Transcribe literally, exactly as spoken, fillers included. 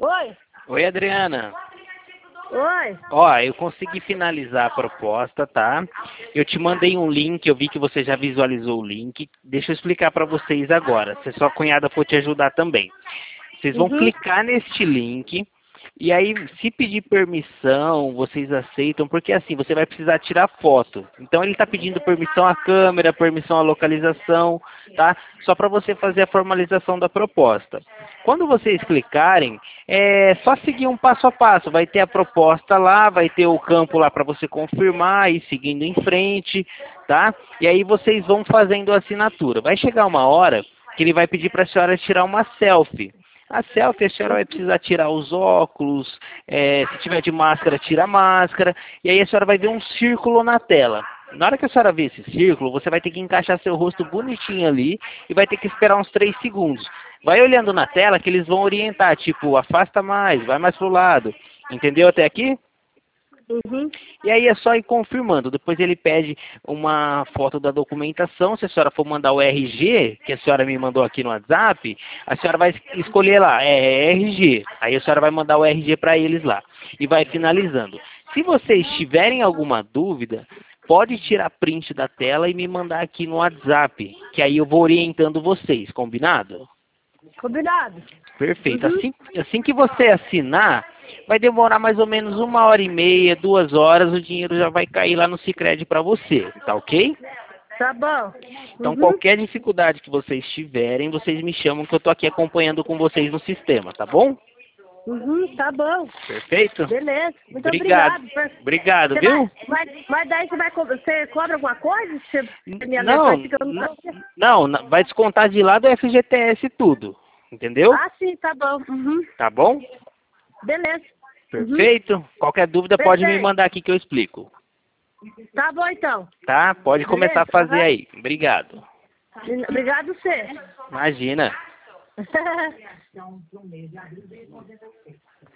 Oi. Oi, Adriana. Oi. Ó, eu consegui finalizar a proposta, tá? Eu te mandei um link, eu vi que você já visualizou o link. Deixa eu explicar para vocês agora, se sua cunhada for te ajudar também. Vocês vão Uhum. clicar neste link e aí, se pedir permissão, vocês aceitam, porque assim, você vai precisar tirar foto. Então ele está pedindo permissão à câmera, permissão à localização, tá? Só para você fazer a formalização da proposta. Quando vocês clicarem, é só seguir um passo a passo. Vai ter a proposta lá, vai ter o campo lá para você confirmar e seguindo em frente, tá? E aí vocês vão fazendo a assinatura. Vai chegar uma hora que ele vai pedir para a senhora tirar uma selfie. A selfie, a senhora vai precisar tirar os óculos, é, se tiver de máscara, tira a máscara, e aí a senhora vai ver um círculo na tela. Na hora que a senhora ver esse círculo, você vai ter que encaixar seu rosto bonitinho ali e vai ter que esperar uns três segundos. Vai olhando na tela que eles vão orientar, tipo, afasta mais, vai mais pro lado. Entendeu até aqui? Uhum. E aí é só ir confirmando. Depois ele pede uma foto da documentação. Se a senhora for mandar o R G, que a senhora me mandou aqui no WhatsApp, a senhora vai escolher lá, é R G. Aí a senhora vai mandar o R G para eles lá. E vai finalizando. Se vocês tiverem alguma dúvida, pode tirar print da tela e me mandar aqui no WhatsApp. Que aí eu vou orientando vocês, combinado? Combinado. Perfeito. Uhum. Assim, assim que você assinar, vai demorar mais ou menos uma hora e meia, duas horas, o dinheiro já vai cair lá no Sicredi para você, tá ok? Tá bom. Então Uhum. qualquer dificuldade que vocês tiverem, vocês me chamam que eu tô aqui acompanhando com vocês no sistema, tá bom? Uhum, tá bom. Perfeito? Beleza. Muito Obrigado. obrigado. Obrigado, Você viu? vai, vai, mas daí você vai co- você cobra alguma coisa? Você, minha Não, mensagem que eu não tô- não, não, vai descontar de lá do F G T S tudo, entendeu? Ah, sim, tá bom. Uhum. Tá bom? Beleza. Perfeito? Qualquer dúvida pode me Perfeito. mandar aqui que eu explico. Tá bom, então. Tá? Pode começar a Beleza, fazer aham. aí. Obrigado. Obrigado, você. Imagina.